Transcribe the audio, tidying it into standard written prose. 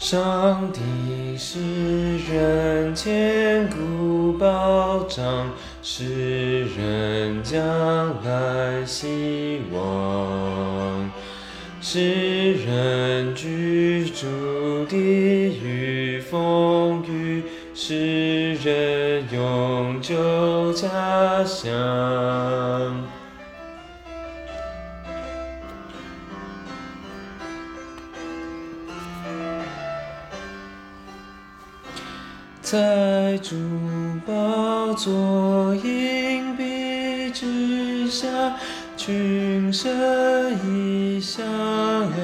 上帝是人坚固保障，是人将来希望，是人居住地狱风雨，是人永久家乡。在主宝座荫蔽之下，群生一相